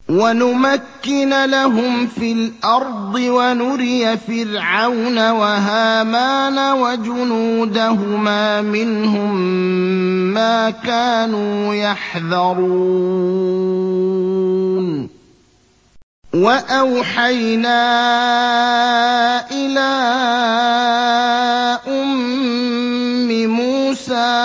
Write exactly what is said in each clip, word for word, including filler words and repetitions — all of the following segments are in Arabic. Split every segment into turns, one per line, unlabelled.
وَنُمَكِّنَ لَهُمْ فِي الْأَرْضِ وَنُرِيَ فِرْعَوْنَ وَهَامَانَ وَجُنُودَهُمَا مِنْهُم مَّا كَانُوا يَحْذَرُونَ وَأَوْحَيْنَا إِلَىٰ أُمِّ مُوسَىٰ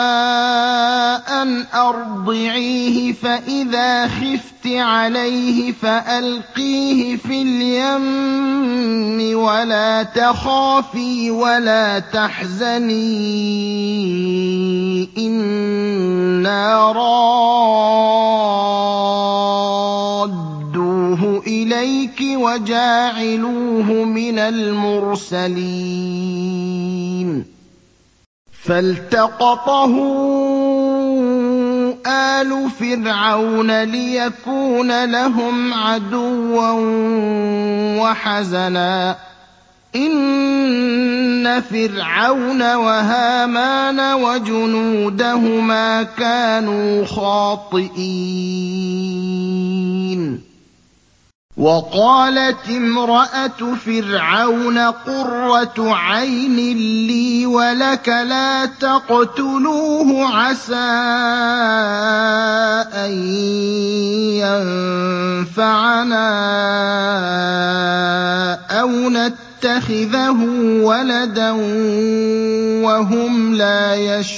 أَنْ أَرْضِعِيهِ فَإِذَا خِفْتِ عَلَيْهِ فَأَلْقِيهِ فِي الْيَمِّ وَلَا تَخَافِي وَلَا تَحْزَنِي إِنَّا رَادُّوهُ إِلَيْكِ وَجَاعِلُوهُ مِنَ الْمُرْسَلِينَ فَالْتَقَطَهُ آلُ فِرْعَوْنَ لِيَكُونَ لَهُمْ عَدُوًّا وَحَزَنًا ۗ إِنَّ فِرْعَوْنَ وَهَامَانَ وَجُنُودَهُمَا كَانُوا خَاطِئِينَ وَقَالَتِ امْرَأَتُ فِرْعَوْنَ قُرَّةُ عَيْنٍ لِّي وَلَكَ لَا تَقْتُلُوهُ عَسَىٰ أَن يَنفَعَنَا أَوْ نَتَّخِذَهُ وَلَدًا وَهُمْ لَا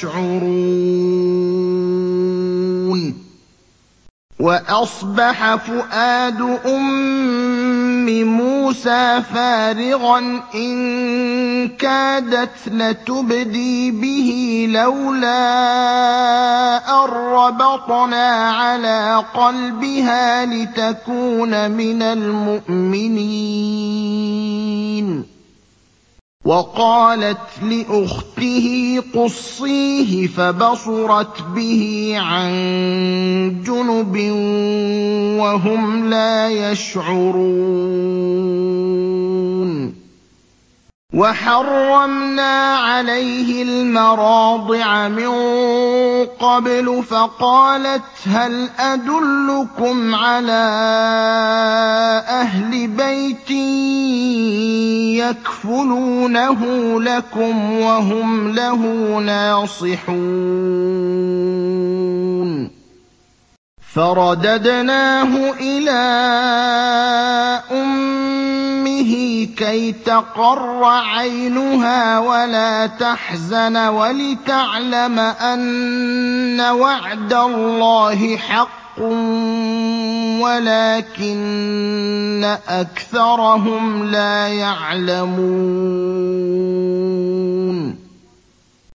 يَشْعُرُونَ وَأَصْبَحَ فُؤَادُ أُمِّ مُوسَىٰ فَارِغًا إِن كَادَتْ لَتُبْدِي بِهِ لَوْلَا أَن رَّبَطْنَا عَلَىٰ قَلْبِهَا لِتَكُونَ مِنَ الْمُؤْمِنِينَ وَقَالَتْ لِأُخْتِهِ قُصِّيهِ فَبَصُرَتْ بِهِ عَن جُنُبٍ وَهُمْ لَا يَشْعُرُونَ وَحَرَّمْنَا عَلَيْهِ الْمَرَاضِعَ مِن قَبْلُ فَقَالَتْ هَلْ أَدُلُّكُمْ عَلَىٰ أَهْلِ بَيْتٍ يَكْفُلُونَهُ لَكُمْ وَهُمْ لَهُ نَاصِحُونَ فَرَدَدْنَاهُ إِلَىٰ أُمِّهِ كَيْ تَقَرَّ عَيْنُهَا وَلَا تَحْزَنَ وَلِتَعْلَمَ أَنَّ وَعْدَ اللَّهِ حَقٌّ وَلَٰكِنَّ أَكْثَرَهُمْ لَا يَعْلَمُونَ